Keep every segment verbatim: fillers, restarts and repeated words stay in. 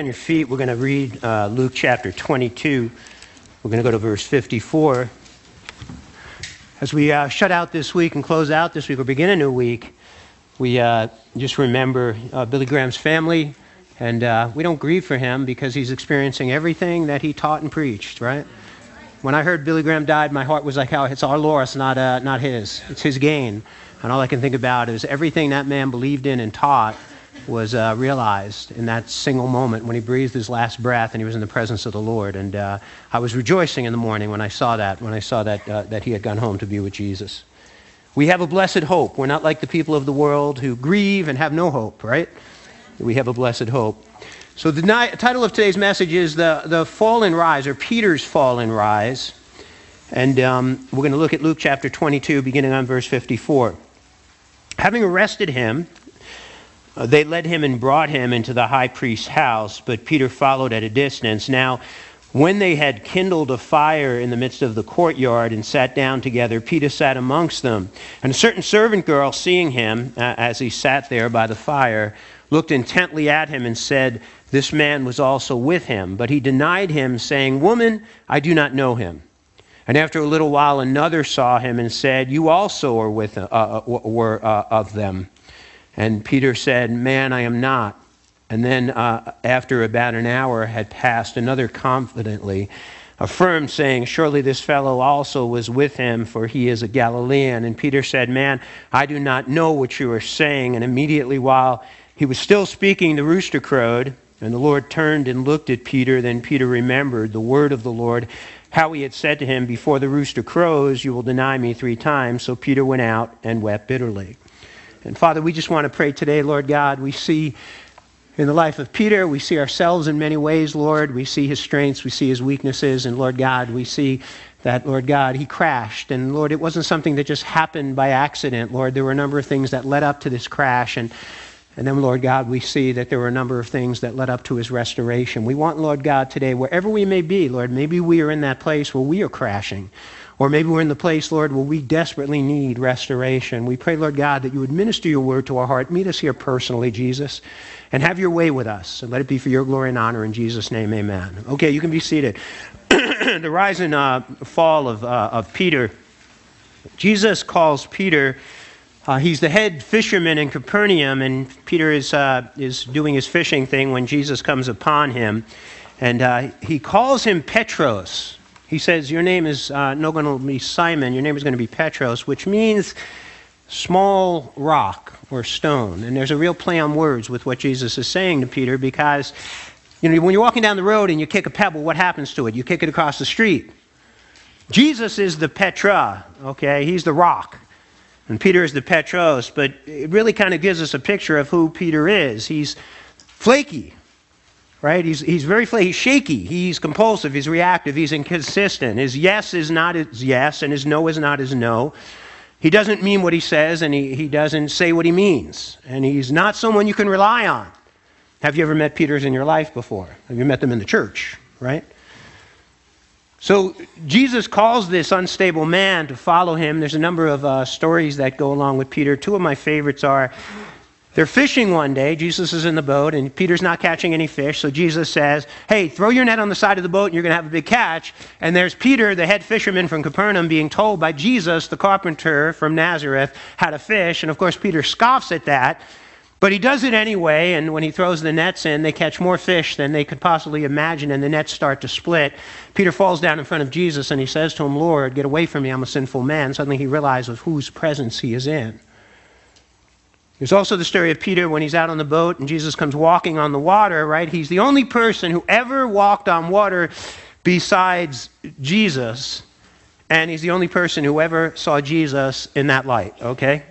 on your feet, we're going to read uh, Luke chapter twenty-two. We're going to go to verse fifty-four. As we uh, shut out this week and close out this week or begin a new week, we uh, just remember uh, Billy Graham's family, and uh, we don't grieve for him because he's experiencing everything that he taught and preached, right? When I heard Billy Graham died, my heart was like, oh, it's our loss, not, uh, not his. It's his gain. And all I can think about is everything that man believed in and taught was uh, realized in that single moment when he breathed his last breath and he was in the presence of the Lord. And uh, I was rejoicing in the morning when I saw that, when I saw that uh, that he had gone home to be with Jesus. We have a blessed hope. We're not like the people of the world who grieve and have no hope, right? We have a blessed hope. So the ni- title of today's message is the, the Fall and Rise, or Peter's Fall and Rise. And um, we're going to look at Luke chapter twenty-two, beginning on verse fifty-four. Having arrested him, Uh, they led him and brought him into the high priest's house, but Peter followed at a distance. Now, when they had kindled a fire in the midst of the courtyard and sat down together, Peter sat amongst them. And a certain servant girl, seeing him uh, as he sat there by the fire, looked intently at him and said, "This man was also with him." But he denied him, saying, "Woman, I do not know him." And after a little while, another saw him and said, "You also are with uh, uh, were uh, of them." And Peter said, "Man, I am not." And then uh, after about an hour had passed, another confidently affirmed, saying, "Surely this fellow also was with him, for he is a Galilean." And Peter said, "Man, I do not know what you are saying." And immediately while he was still speaking, the rooster crowed. And the Lord turned and looked at Peter. Then Peter remembered the word of the Lord, how he had said to him, "Before the rooster crows, you will deny me three times." So Peter went out and wept bitterly. And Father, we just want to pray today, Lord God. We see in the life of Peter, we see ourselves in many ways, Lord. We see his strengths, we see his weaknesses, and Lord God, we see that, Lord God, he crashed. And Lord, it wasn't something that just happened by accident, Lord. There were a number of things that led up to this crash. And, and then, Lord God, we see that there were a number of things that led up to his restoration. We want, Lord God, today, wherever we may be, Lord, maybe we are in that place where we are crashing. Or maybe we're in the place, Lord, where we desperately need restoration. We pray, Lord God, that you would minister your word to our heart. Meet us here personally, Jesus, and have your way with us. And let it be for your glory and honor. In Jesus' name, amen. Okay, you can be seated. The rise and uh, fall of, uh, of Peter. Jesus calls Peter, uh, he's the head fisherman in Capernaum, and Peter is, uh, is doing his fishing thing when Jesus comes upon him. And uh, he calls him Petros. He says, your name is uh, not going to be Simon, your name is going to be Petros, which means small rock or stone. And there's a real play on words with what Jesus is saying to Peter, because you know, when you're walking down the road and you kick a pebble, what happens to it? You kick it across the street. Jesus is the Petra, okay? He's the rock. And Peter is the Petros, but it really kind of gives us a picture of who Peter is. He's flaky. Right? He's he's very flaky. He's shaky. He's compulsive. He's reactive. He's inconsistent. His yes is not his yes, and his no is not his no. He doesn't mean what he says, and he, he doesn't say what he means. And he's not someone you can rely on. Have you ever met Peters in your life before? Have you met them in the church? Right? So Jesus calls this unstable man to follow him. There's a number of uh, stories that go along with Peter. Two of my favorites are, they're fishing one day. Jesus is in the boat, and Peter's not catching any fish. So Jesus says, hey, throw your net on the side of the boat, and you're going to have a big catch. And there's Peter, the head fisherman from Capernaum, being told by Jesus, the carpenter from Nazareth, how to fish. And of course, Peter scoffs at that. But he does it anyway, and when he throws the nets in, they catch more fish than they could possibly imagine, and the nets start to split. Peter falls down in front of Jesus, and he says to him, Lord, get away from me, I'm a sinful man. Suddenly he realizes whose presence he is in. There's also the story of Peter when he's out on the boat and Jesus comes walking on the water, right? He's the only person who ever walked on water besides Jesus, and he's the only person who ever saw Jesus in that light, okay?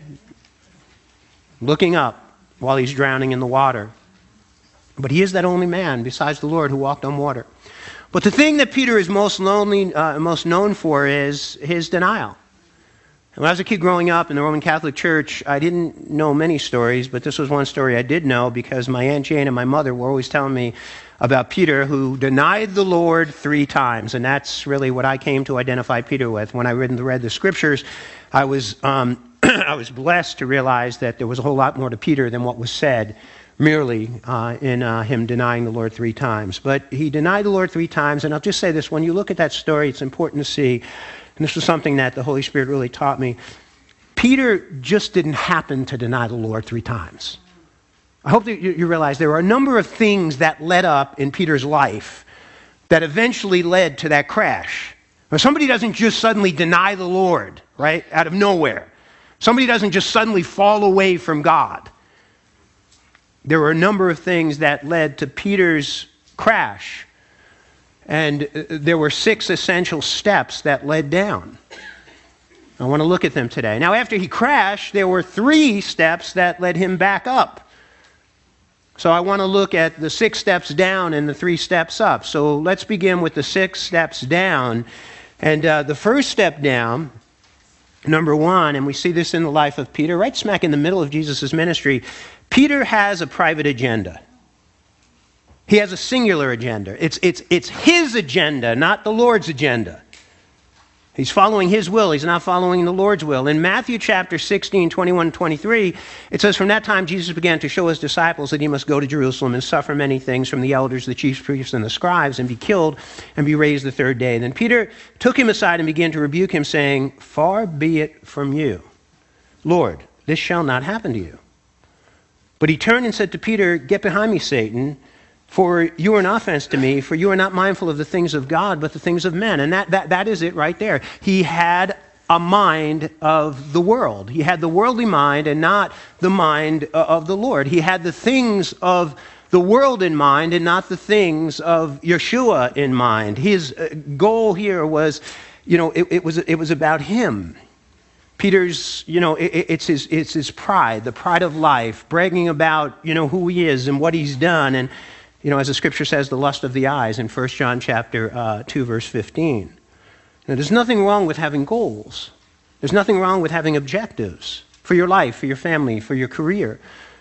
Looking up while he's drowning in the water. But he is that only man besides the Lord who walked on water. But the thing that Peter is most lonely, uh, most known for is his denial. When I was a kid growing up in the Roman Catholic Church, I didn't know many stories, but this was one story I did know because my Aunt Jane and my mother were always telling me about Peter, who denied the Lord three times. And that's really what I came to identify Peter with. When I read, read the scriptures, I was um, I was blessed to realize that there was a whole lot more to Peter than what was said merely uh, in uh, him denying the Lord three times. But he denied the Lord three times, and I'll just say this, when you look at that story, it's important to see, and this was something that the Holy Spirit really taught me, Peter just didn't happen to deny the Lord three times. I hope that you realize there are a number of things that led up in Peter's life that eventually led to that crash. Now, somebody doesn't just suddenly deny the Lord, right, out of nowhere. Somebody doesn't just suddenly fall away from God. There were a number of things that led to Peter's crash. And there were six essential steps that led down. I want to look at them today. Now, after he crashed, there were three steps that led him back up. So I want to look at the six steps down and the three steps up. So let's begin with the six steps down. And uh, the first step down, number one, and we see this in the life of Peter, right smack in the middle of Jesus' ministry, Peter has a private agenda. He has a singular agenda. It's, it's, it's his agenda, not the Lord's agenda. He's following his will. He's not following the Lord's will. In Matthew chapter sixteen, twenty-one, twenty-three, it says, "From that time Jesus began to show his disciples that he must go to Jerusalem and suffer many things from the elders, the chief priests, and the scribes, and be killed and be raised the third day." Then Peter took him aside and began to rebuke him, saying, "Far be it from you, Lord, this shall not happen to you." But he turned and said to Peter, "Get behind me, Satan, for you are an offense to me, for you are not mindful of the things of God, but the things of men." And that, that, that is it right there. He had a mind of the world. He had the worldly mind and not the mind of the Lord. He had the things of the world in mind and not the things of Yeshua in mind. His goal here was, you know, it, it was it was about him. Peter's, you know, it, it's his it's his pride, the pride of life, bragging about, you know, who he is and what he's done. And you know, as the scripture says, the lust of the eyes in First John chapter uh, two, verse fifteen. Now, there's nothing wrong with having goals. There's nothing wrong with having objectives for your life, for your family, for your career.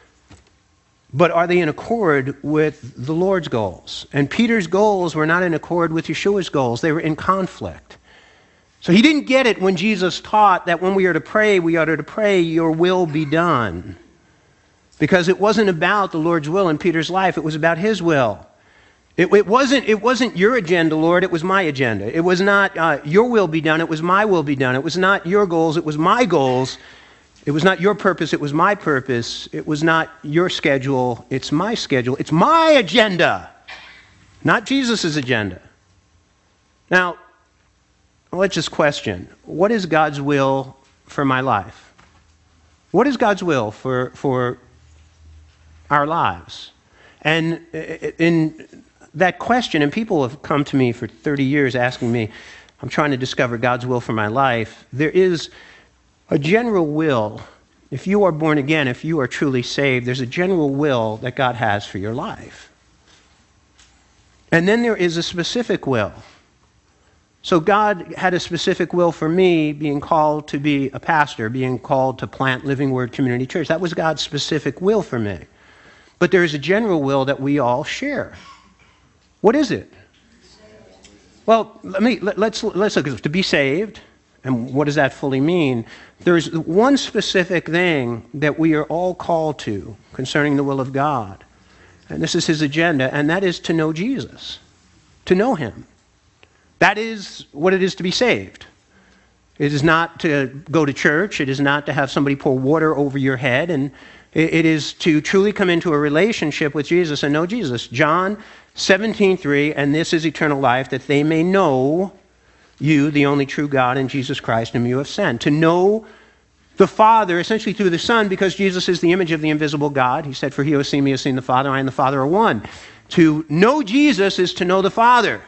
But are they in accord with the Lord's goals? And Peter's goals were not in accord with Yeshua's goals. They were in conflict. So he didn't get it when Jesus taught that when we are to pray, we are to pray, "Your will be done." Because it wasn't about the Lord's will in Peter's life. It was about his will. It, it, wasn't, it wasn't your agenda, Lord. It was my agenda. It was not uh, your will be done. It was my will be done. It was not your goals. It was my goals. It was not your purpose. It was my purpose. It was not your schedule. It's my schedule. It's my agenda, not Jesus' agenda. Now, let's just question. What is God's will for my life? What is God's will for for our lives? And in that question, and people have come to me for thirty years asking me, I'm trying to discover God's will for my life. There is a general will. If you are born again, if you are truly saved, there's a general will that God has for your life. And then there is a specific will. So God had a specific will for me being called to be a pastor, being called to plant Living Word Community Church. That was God's specific will for me. But there is a general will that we all share. What is it? Well, let me let, let's let's look at it. To be saved, and what does that fully mean? There's one specific thing that we are all called to concerning the will of God, and this is his agenda, and that is to know Jesus, to know him. That is what it is to be saved. It is not to go to church. It is not to have somebody pour water over your head, and it is to truly come into a relationship with Jesus and know Jesus. John seventeen three, "And this is eternal life, that they may know you, the only true God, and Jesus Christ, whom you have sent." To know the Father, essentially through the Son, because Jesus is the image of the invisible God. He said, "For he who has seen me has seen the Father. I and the Father are one." To know Jesus is to know the Father.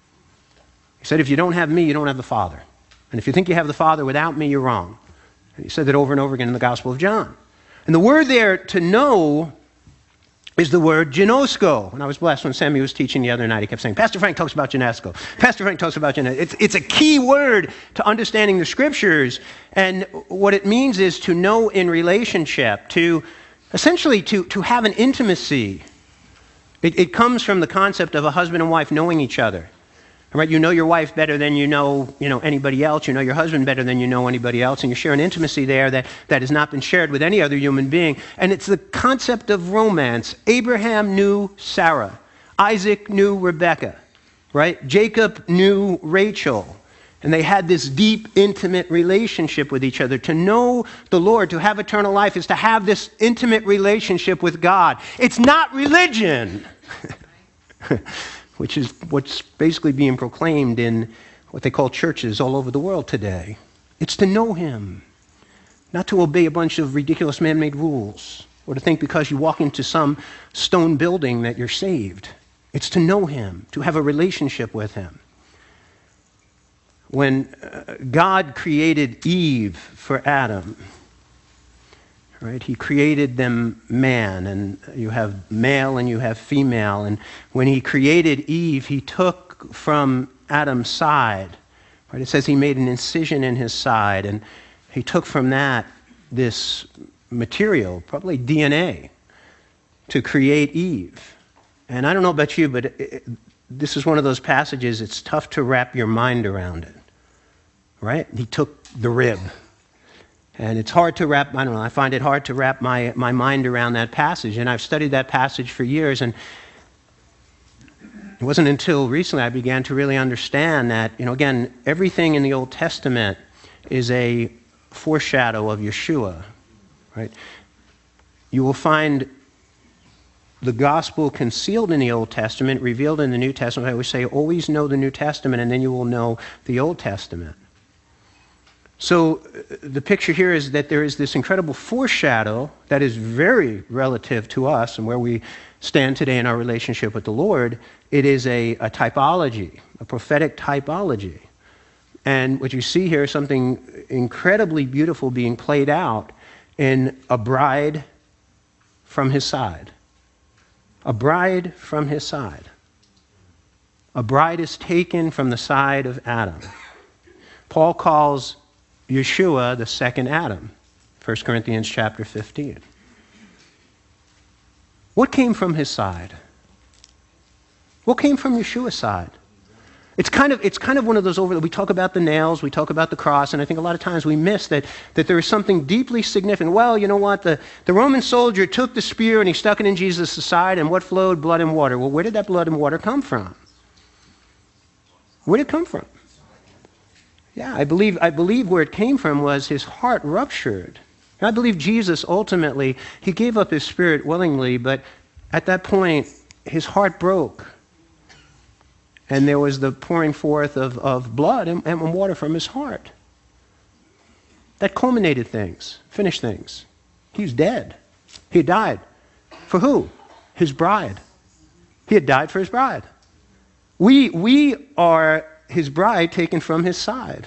He said, "If you don't have me, you don't have the Father. And if you think you have the Father without me, you're wrong." And he said that over and over again in the Gospel of John. And the word there, to know, is the word ginosko. And I was blessed when Sammy was teaching the other night. He kept saying, "Pastor Frank talks about ginosko. Pastor Frank talks about ginosko." It's, it's a key word to understanding the Scriptures. And what it means is to know in relationship, to essentially to, to have an intimacy. It, it comes from the concept of a husband and wife knowing each other. All right, you know your wife better than you know, you know anybody else. You know your husband better than you know anybody else, and you share an intimacy there that, that has not been shared with any other human being. And it's the concept of romance. Abraham knew Sarah. Isaac knew Rebekah, right? Jacob knew Rachel. And they had this deep, intimate relationship with each other. To know the Lord, to have eternal life, is to have this intimate relationship with God. It's not religion. Which is what's basically being proclaimed in what they call churches all over the world today. It's to know him, not to obey a bunch of ridiculous man-made rules, or to think because you walk into some stone building that you're saved. It's to know him, to have a relationship with him. When uh, God created Eve for Adam, right? He created them man, and you have male and you have female. And when he created Eve, he took from Adam's side, right? It says he made an incision in his side, and he took from that this material, probably D N A, to create Eve. And I don't know about you, but it, it, this is one of those passages, it's tough to wrap your mind around it, right? He took the rib. And it's hard to wrap, I don't know, I find it hard to wrap my, my mind around that passage. And I've studied that passage for years, and it wasn't until recently I began to really understand that, you know, again, everything in the Old Testament is a foreshadow of Yeshua, right? You will find the gospel concealed in the Old Testament, revealed in the New Testament. I always say, always know the New Testament, and then you will know the Old Testament. So the picture here is that there is this incredible foreshadow that is very relative to us and where we stand today in our relationship with the Lord. It is a, a typology, a prophetic typology. And what you see here is something incredibly beautiful being played out in a bride from his side. A bride from his side. A bride is taken from the side of Adam. Paul calls Yeshua the second Adam, First Corinthians chapter fifteen. What came from his side? What came from Yeshua's side? It's kind of it's kind of one of those over. We talk about the nails, we talk about the cross, and I think a lot of times we miss that that there is something deeply significant. Well, you know what? The, the Roman soldier took the spear and he stuck it in Jesus' side, and what flowed? Blood and water. Well, where did that blood and water come from? Where did it come from? Yeah, I believe I believe where it came from was his heart ruptured. And I believe Jesus ultimately, he gave up his spirit willingly, but at that point, his heart broke. And there was the pouring forth of, of blood and, and water from his heart. That culminated things, finished things. He was dead. He died. For who? His bride. He had died for his bride. We, we are his bride taken from his side.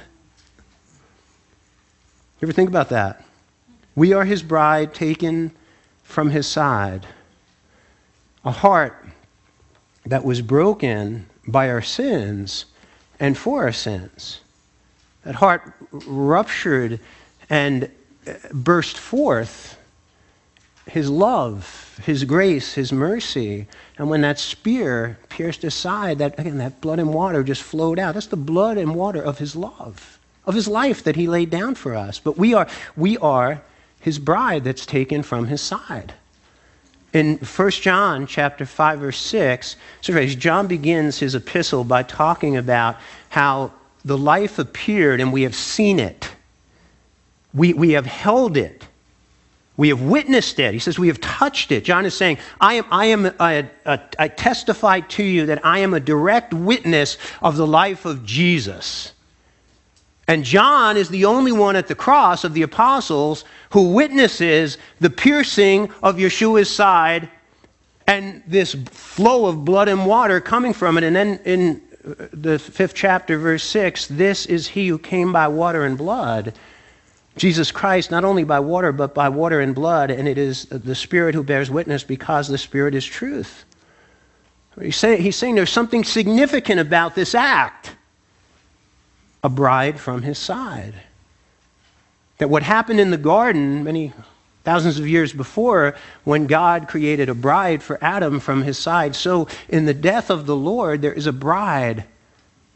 You ever think about that? We are his bride taken from his side. A heart that was broken by our sins and for our sins. That heart ruptured and burst forth his love, his grace, his mercy. And when that spear pierced his side, that again, that blood and water just flowed out. That's the blood and water of his love, of his life that he laid down for us. But we are, we are his bride that's taken from his side. In First John chapter five, verse six, so John begins his epistle by talking about how the life appeared and we have seen it. We, we have held it. We have witnessed it. He says we have touched it. John is saying, I am, I am, a, a, I testify to you that I am a direct witness of the life of Jesus. And John is the only one at the cross of the apostles who witnesses the piercing of Yeshua's side and this flow of blood and water coming from it. And then in the fifth chapter, verse six, this is he who came by water and blood, Jesus Christ, not only by water, but by water and blood, and it is the Spirit who bears witness because the Spirit is truth. He's saying, he's saying there's something significant about this act. A bride from his side. That what happened in the garden many thousands of years before, when God created a bride for Adam from his side, so in the death of the Lord, there is a bride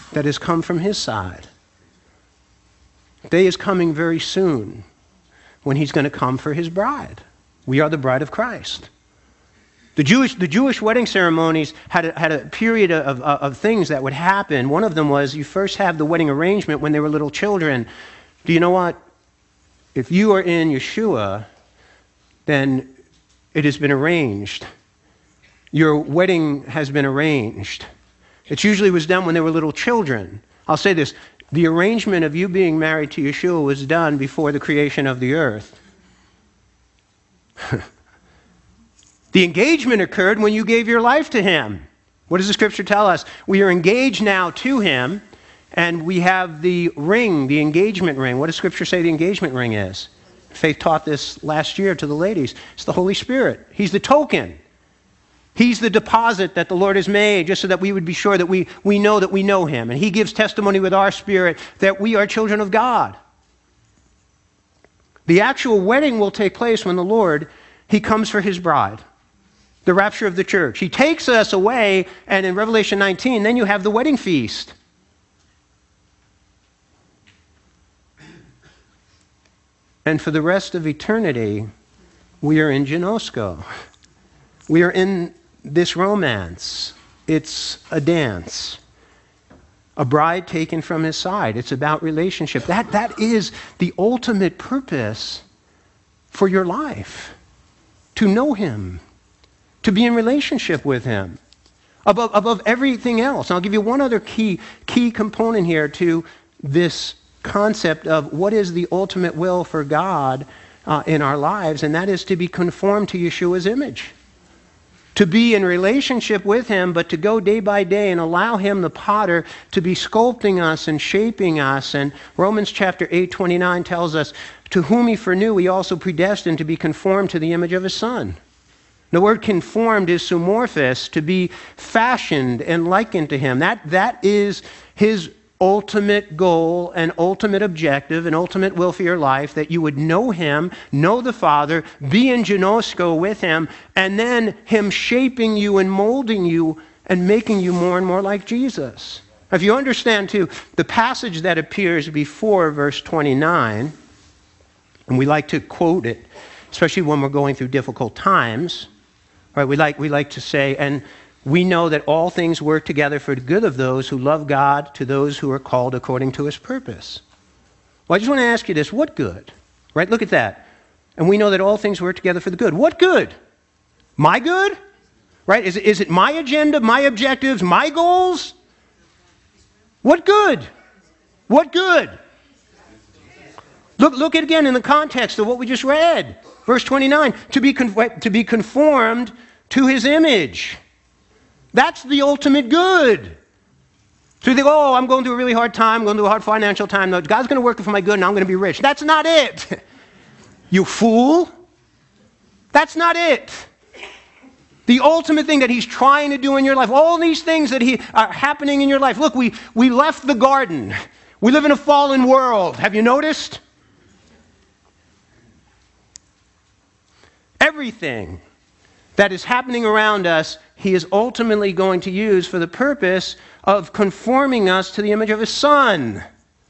that has come from his side. Day is coming very soon when he's going to come for his bride. We are the bride of Christ. The Jewish, the Jewish wedding ceremonies had a, had a period of, of, of things that would happen. One of them was you first have the wedding arrangement when they were little children. Do you know what? If you are in Yeshua, then it has been arranged. Your wedding has been arranged. It usually was done when they were little children. I'll say this. The arrangement of you being married to Yeshua was done before the creation of the earth. The engagement occurred when you gave your life to him. What does the scripture tell us? We are engaged now to him, and we have the ring, the engagement ring. What does scripture say the engagement ring is? Faith taught this last year to the ladies. It's the Holy Spirit. He's the token. He's the deposit that the Lord has made just so that we would be sure that we, we know that we know him. And he gives testimony with our spirit that we are children of God. The actual wedding will take place when the Lord, he comes for his bride. The rapture of the church. He takes us away, and in Revelation nineteen, then you have the wedding feast. And for the rest of eternity, we are in Gnosko. We are in this romance. It's a dance. A bride taken from his side. It's about relationship. That, that is the ultimate purpose for your life. To know him. To be in relationship with him. Above, above everything else. And I'll give you one other key, key component here to this concept of what is the ultimate will for God uh, in our lives, and that is to be conformed to Yeshua's image. To be in relationship with him, but to go day by day and allow him, the potter, to be sculpting us and shaping us. And Romans chapter eight twenty-nine tells us, to whom he foreknew, he also predestined to be conformed to the image of his Son. The word conformed is sumorphos, to be fashioned and likened to him. That, that is his ultimate goal and ultimate objective and ultimate will for your life, that you would know him, know the Father, be in Gnosko with him, and then him shaping you and molding you and making you more and more like Jesus. If you understand, too, the passage that appears before verse twenty-nine, and we like to quote it, especially when we're going through difficult times, right? We like, we like to say, and we know that all things work together for the good of those who love God, to those who are called according to his purpose. Well, I just want to ask you this. What good? Right? Look at that. And we know that all things work together for the good. What good? My good? Right? Is it, is it my agenda, my objectives, my goals? What good? What good? Look, look at again in the context of what we just read. Verse twenty-nine, to be, conf- to be conformed to his image. That's the ultimate good. So you think, oh, I'm going through a really hard time, I'm going through a hard financial time. No, God's going to work for my good and I'm going to be rich. That's not it. You fool. That's not it. The ultimate thing that he's trying to do in your life, all these things that he are happening in your life. Look, we, we left the garden. We live in a fallen world. Have you noticed? Everything that is happening around us, he is ultimately going to use for the purpose of conforming us to the image of his Son.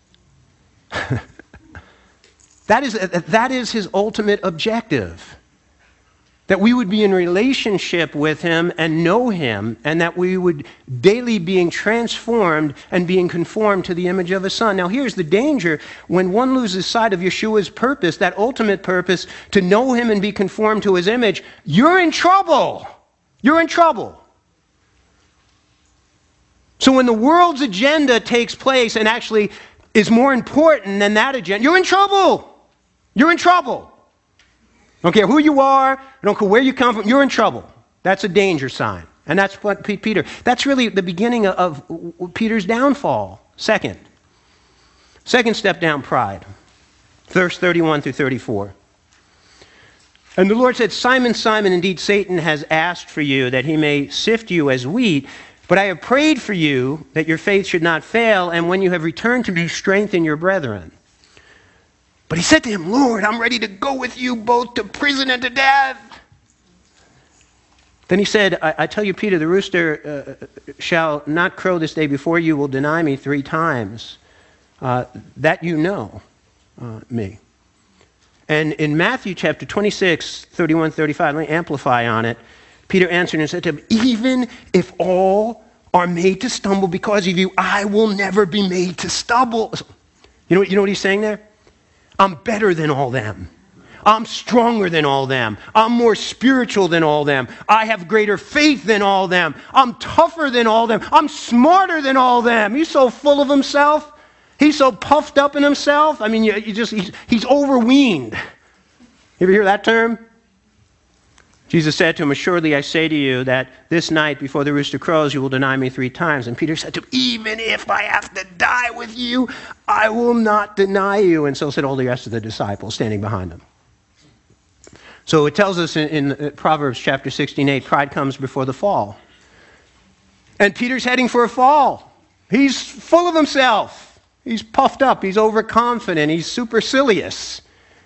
That is, that is his ultimate objective. That we would be in relationship with him and know him, and that we would daily being transformed and being conformed to the image of his Son. Now here's the danger. When one loses sight of Yeshua's purpose, that ultimate purpose, to know him and be conformed to his image, you're in trouble. You're in trouble. So when the world's agenda takes place and actually is more important than that agenda, you're in trouble. You're in trouble. I don't care who you are, I don't care where you come from, you're in trouble. That's a danger sign. And that's what Peter, that's really the beginning of Peter's downfall. Second. Second step down, pride. Verse thirty-one through thirty-four. And the Lord said, Simon, Simon, indeed Satan has asked for you that he may sift you as wheat, but I have prayed for you that your faith should not fail, and when you have returned to me, strengthen your brethren. But he said to him, Lord, I'm ready to go with you both to prison and to death. Then he said, I, I tell you, Peter, the rooster uh, shall not crow this day before you will deny me three times, uh, that you know uh, me. And in Matthew chapter twenty-six, thirty-one, thirty-five, let me amplify on it. Peter answered and said to him, even if all are made to stumble because of you, I will never be made to stumble. You know, you know what he's saying there? I'm better than all them. I'm stronger than all them. I'm more spiritual than all them. I have greater faith than all them. I'm tougher than all them. I'm smarter than all them. He's so full of himself. He's so puffed up in himself. I mean, you, you just he's, he's overweened. You ever hear that term? Jesus said to him, assuredly I say to you that this night before the rooster crows, you will deny me three times. And Peter said to him, even if I have to die with you, I will not deny you. And so said all the rest of the disciples standing behind him. So it tells us in, in Proverbs chapter sixteen eight, pride comes before the fall. And Peter's heading for a fall. He's full of himself. He's puffed up. He's overconfident. He's supercilious.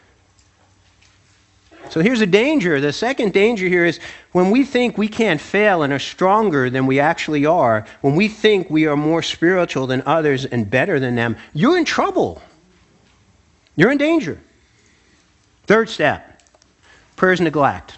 So here's a danger. The second danger here is when we think we can't fail and are stronger than we actually are, when we think we are more spiritual than others and better than them, you're in trouble. You're in danger. Third step, prayer's neglect.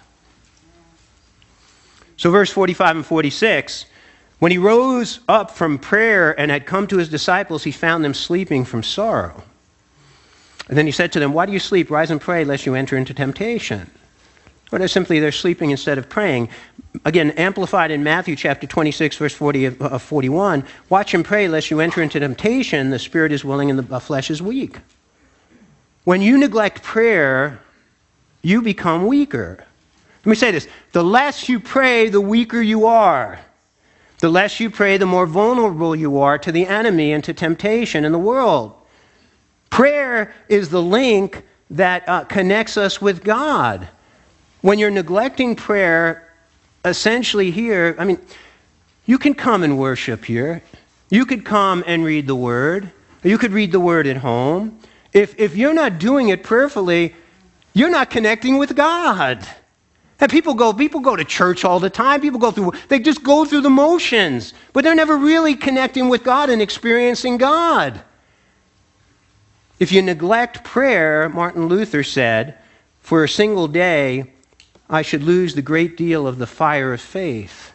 So verse forty-five and forty-six, when he rose up from prayer and had come to his disciples, he found them sleeping from sorrow. And then he said to them, why do you sleep? Rise and pray, lest you enter into temptation. Or they're simply, they're sleeping instead of praying. Again, amplified in Matthew chapter twenty-six, verse forty of uh, forty-one, watch and pray, lest you enter into temptation. The spirit is willing and the flesh is weak. When you neglect prayer, you become weaker. Let me say this. The less you pray, the weaker you are. The less you pray, the more vulnerable you are to the enemy and to temptation in the world. Prayer is the link that uh, connects us with God. When you're neglecting prayer, essentially here, I mean, you can come and worship here. You could come and read the Word. You could read the Word at home. If, if you're not doing it prayerfully, you're not connecting with God. And people go, people go to church all the time. People go through, they just go through the motions, but they're never really connecting with God and experiencing God. If you neglect prayer, Martin Luther said, for a single day, I should lose the great deal of the fire of faith.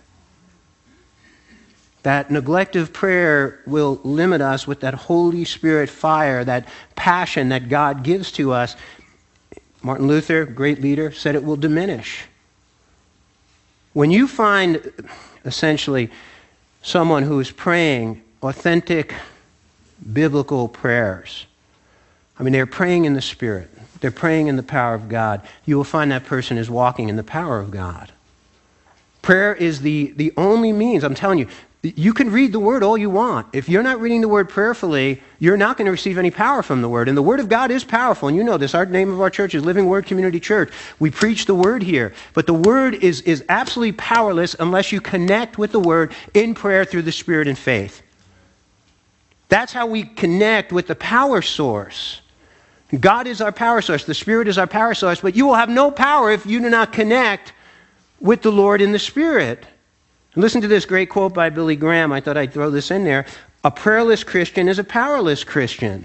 That neglect of prayer will limit us with that Holy Spirit fire, that passion that God gives to us. Martin Luther, great leader, said it will diminish. When you find, essentially, someone who is praying authentic biblical prayers, I mean, they're praying in the Spirit. They're praying in the power of God. You will find that person is walking in the power of God. Prayer is the, the only means. I'm telling you, you can read the Word all you want. If you're not reading the Word prayerfully, you're not going to receive any power from the Word. And the Word of God is powerful. And you know this. Our name of our church is Living Word Community Church. We preach the Word here. But the Word is, is absolutely powerless unless you connect with the Word in prayer through the Spirit and faith. That's how we connect with the power source. God is our power source. The Spirit is our power source. But you will have no power if you do not connect with the Lord in the Spirit. And listen to this great quote by Billy Graham. I thought I'd throw this in there. A prayerless Christian is a powerless Christian.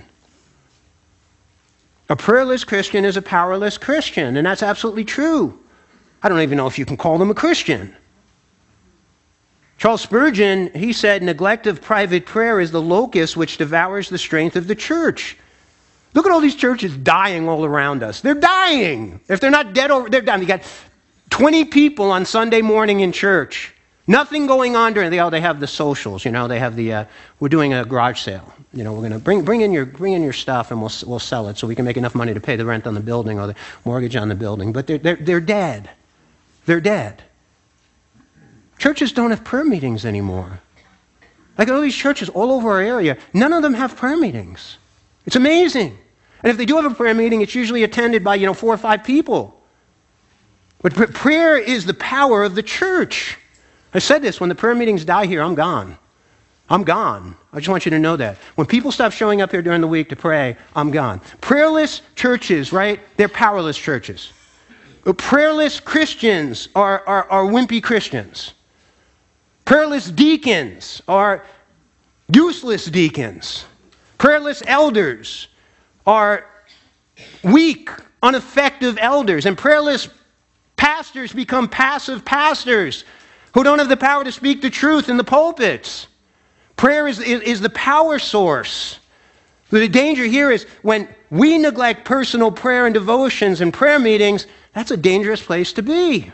A prayerless Christian is a powerless Christian. And that's absolutely true. I don't even know if you can call them a Christian. Charles Spurgeon, he said, neglect of private prayer is the locust which devours the strength of the church. Look at all these churches dying all around us. They're dying. If they're not dead, they're dying. You got twenty people on Sunday morning in church. Nothing going on during the, oh, they have the socials, you know, they have the, uh, we're doing a garage sale. You know, we're going to bring bring in your bring in your stuff and we'll we'll sell it so we can make enough money to pay the rent on the building or the mortgage on the building. But they're they're they're dead. They're dead. Churches don't have prayer meetings anymore. Like all these churches all over our area, none of them have prayer meetings. It's amazing. And if they do have a prayer meeting, it's usually attended by, you know, four or five people. But prayer is the power of the church. I said this, when the prayer meetings die here, I'm gone. I'm gone. I just want you to know that. When people stop showing up here during the week to pray, I'm gone. Prayerless churches, right? They're powerless churches. Prayerless Christians are, are, are wimpy Christians. Prayerless deacons are useless deacons. Prayerless elders are weak, ineffective elders. And prayerless pastors become passive pastors who don't have the power to speak the truth in the pulpits. Prayer is, is, is the power source. The danger here is when we neglect personal prayer and devotions and prayer meetings, that's a dangerous place to be.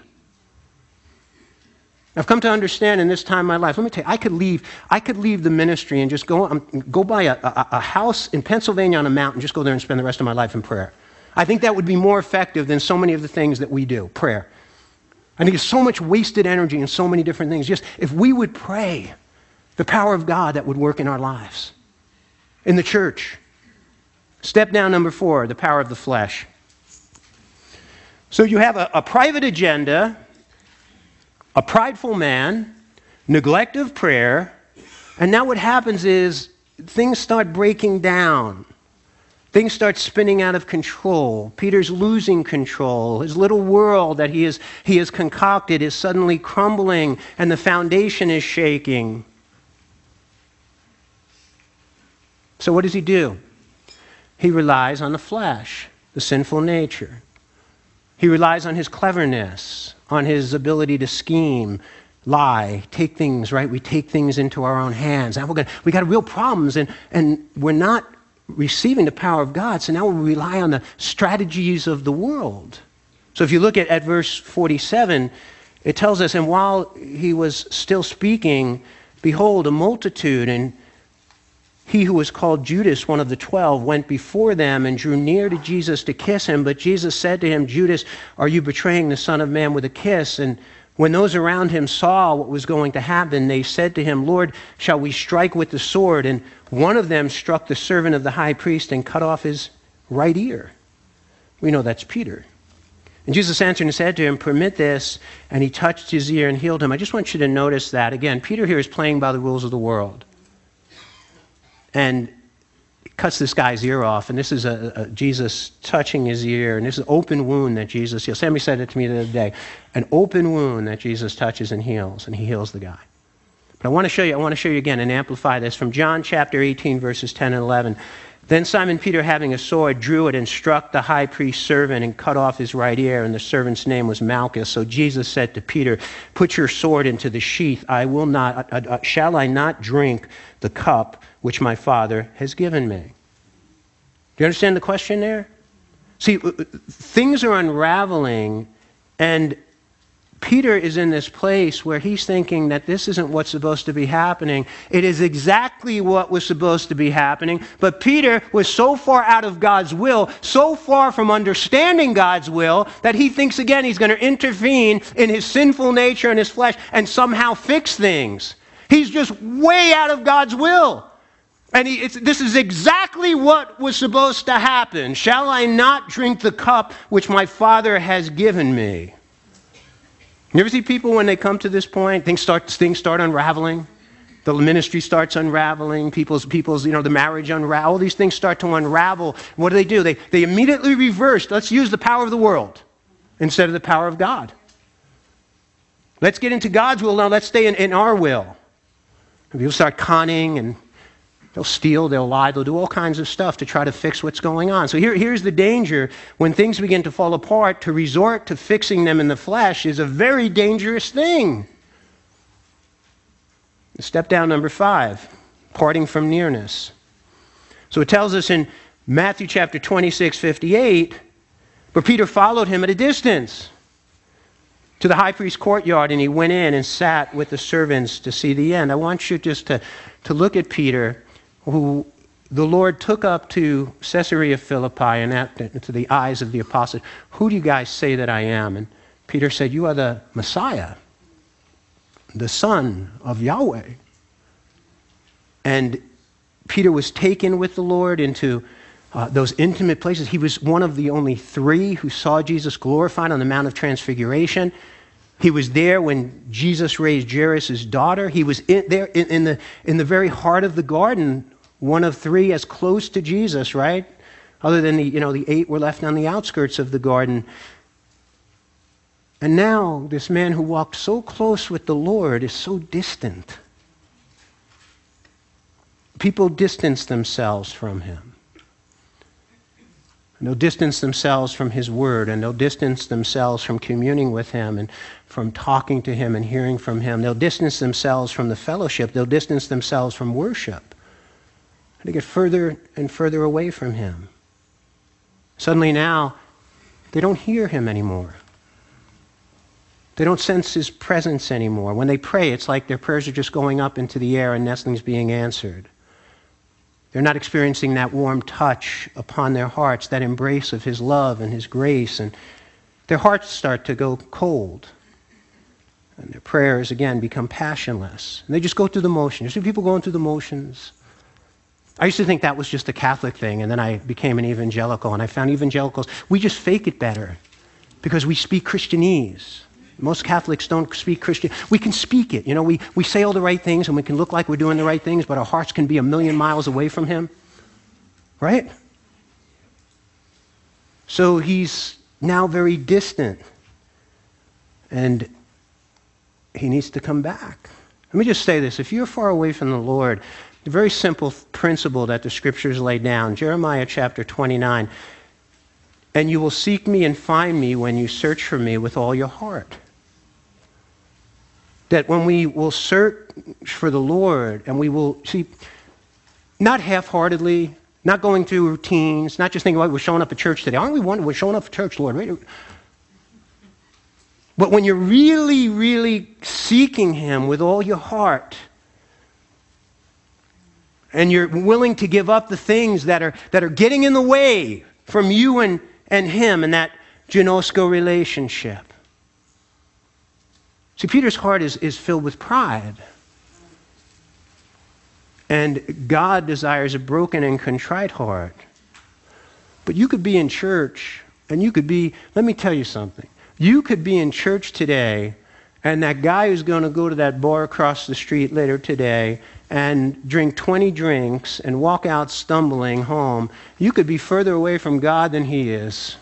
I've come to understand in this time of my life, let me tell you, I could leave, I could leave the ministry and just go, um, go buy a, a, a house in Pennsylvania on a mountain, just go there and spend the rest of my life in prayer. I think that would be more effective than so many of the things that we do, prayer. I think there's so much wasted energy in so many different things. Just if we would pray, the power of God that would work in our lives, in the church. Step down number four, the power of the flesh. So you have a, a private agenda, a prideful man, neglect of prayer, and now what happens is things start breaking down. Things start spinning out of control. Peter's losing control. His little world that he, is, he has concocted is suddenly crumbling, and the foundation is shaking. So what does he do? He relies on the flesh, the sinful nature. He relies on his cleverness, on his ability to scheme, lie, take things, right? We take things into our own hands. Now we're gonna, we got real problems, and, and we're not receiving the power of God, so now we rely on the strategies of the world. So if you look at, at verse forty-seven, it tells us, and while he was still speaking, behold, a multitude, and he who was called Judas, one of the twelve, went before them and drew near to Jesus to kiss him. But Jesus said to him, Judas, are you betraying the Son of Man with a kiss? And when those around him saw what was going to happen, they said to him, Lord, shall we strike with the sword? And one of them struck the servant of the high priest and cut off his right ear. We know that's Peter. And Jesus answered and said to him, permit this. And he touched his ear and healed him. I just want you to notice that. Again, Peter here is playing by the rules of the world. And cuts this guy's ear off, and this is a, a Jesus touching his ear, and this is an open wound that Jesus heals. Sammy said it to me the other day, an open wound that Jesus touches and heals, and he heals the guy. But I want to show you, I want to show you again and amplify this from John chapter eighteen, verses ten and eleven. Then Simon Peter, having a sword, drew it and struck the high priest's servant and cut off his right ear, and the servant's name was Malchus. So Jesus said to Peter, put your sword into the sheath. I will not, uh, uh, shall I not drink the cup which my Father has given me? Do you understand the question there? See, things are unraveling, and Peter is in this place where he's thinking that this isn't what's supposed to be happening. It is exactly what was supposed to be happening, but Peter was so far out of God's will, so far from understanding God's will, that he thinks again he's going to intervene in his sinful nature and his flesh and somehow fix things. He's just way out of God's will. And he, it's, this is exactly what was supposed to happen. Shall I not drink the cup which my Father has given me? You ever see people when they come to this point, things start, things start unraveling? The ministry starts unraveling, people's, people's, you know, the marriage unravel, all these things start to unravel. What do they do? They, they immediately reverse. Let's use the power of the world instead of the power of God. Let's get into God's will now. Let's stay in, in our will. And people start conning, and they'll steal, they'll lie, they'll do all kinds of stuff to try to fix what's going on. So here, here's the danger. When things begin to fall apart, to resort to fixing them in the flesh is a very dangerous thing. Step down number five, parting from nearness. So it tells us in Matthew chapter twenty-six, fifty-eight, but Peter followed him at a distance to the high priest's courtyard, and he went in and sat with the servants to see the end. I want you just to, to look at Peter, who the Lord took up to Caesarea Philippi and at, to the eyes of the apostles. Who do you guys say that I am? And Peter said, you are the Messiah, the Son of Yahweh. And Peter was taken with the Lord into uh, those intimate places. He was one of the only three who saw Jesus glorified on the Mount of Transfiguration. He was there when Jesus raised Jairus' daughter. He was in, there in, in, the, in the very heart of the garden, one of three as close to Jesus, right? Other than the, you know, the eight were left on the outskirts of the garden. And now this man who walked so close with the Lord is so distant. People distance themselves from him. And they'll distance themselves from his word, and they'll distance themselves from communing with him and from talking to him and hearing from him. They'll distance themselves from the fellowship. They'll distance themselves from worship. And they get further and further away from him. Suddenly now, they don't hear him anymore. They don't sense his presence anymore. When they pray, it's like their prayers are just going up into the air and nothing's being answered. They're not experiencing that warm touch upon their hearts, that embrace of his love and his grace, and their hearts start to go cold. And their prayers, again, become passionless. And they just go through the motions. You see people going through the motions? I used to think that was just a Catholic thing, and then I became an evangelical, and I found evangelicals, we just fake it better because we speak Christianese. Most Catholics don't speak Christian. We can speak it. You know, we, we say all the right things and we can look like we're doing the right things, but our hearts can be a million miles away from him. Right? So he's now very distant. And he needs to come back. Let me just say this. If you're far away from the Lord, the very simple principle that the scriptures lay down, Jeremiah chapter twenty-nine, and you will seek me and find me when you search for me with all your heart. That when we will search for the Lord and we will, see, not half-heartedly, not going through routines, not just thinking, well, we're showing up at church today. Aren't we wondering, we're showing up at church, Lord? Right? But when you're really, really seeking him with all your heart, and you're willing to give up the things that are that are getting in the way from you and, and him in that ginosko relationship. See, Peter's heart is, is filled with pride. And God desires a broken and contrite heart. But you could be in church, and you could be, let me tell you something. You could be in church today, and that guy who's going to go to that bar across the street later today and drink twenty drinks and walk out stumbling home, you could be further away from God than he is.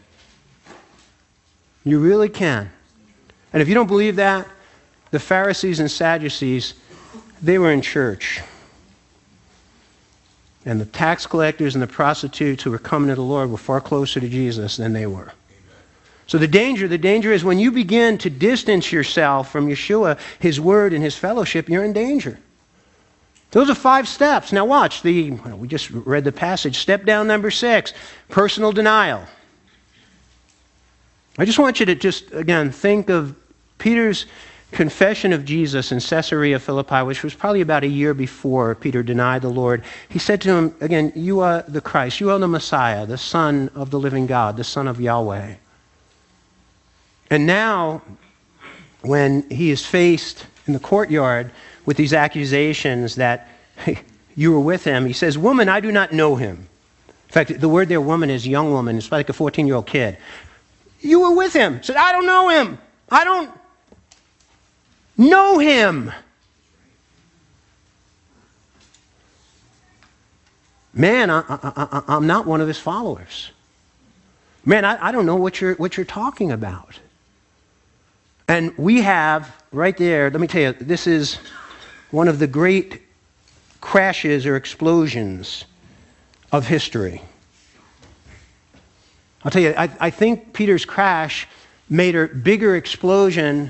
You really can. And if you don't believe that, the Pharisees and Sadducees, they were in church. And the tax collectors and the prostitutes who were coming to the Lord were far closer to Jesus than they were. So the danger, the danger is when you begin to distance yourself from Yeshua, his word and his fellowship, you're in danger. Those are five steps. Now watch, the we just read the passage. Step down number six, personal denial. I just want you to just, again, think of Peter's confession of Jesus in Caesarea Philippi, which was probably about a year before Peter denied the Lord. He said to him, again, you are the Christ, you are the Messiah, the Son of the living God, the Son of Yahweh. And now, when he is faced in the courtyard with these accusations that hey, you were with him, he says, woman, I do not know him. In fact, the word there, woman, is young woman. It's like a fourteen-year-old kid. You were with him. He said, I don't know him. I don't know him. Man, I, I, I, I'm not one of his followers. Man, I, I don't know what you're, what you're talking about. And we have right there, let me tell you, this is one of the great crashes or explosions of history. I'll tell you, I, I think Peter's crash made a bigger explosion.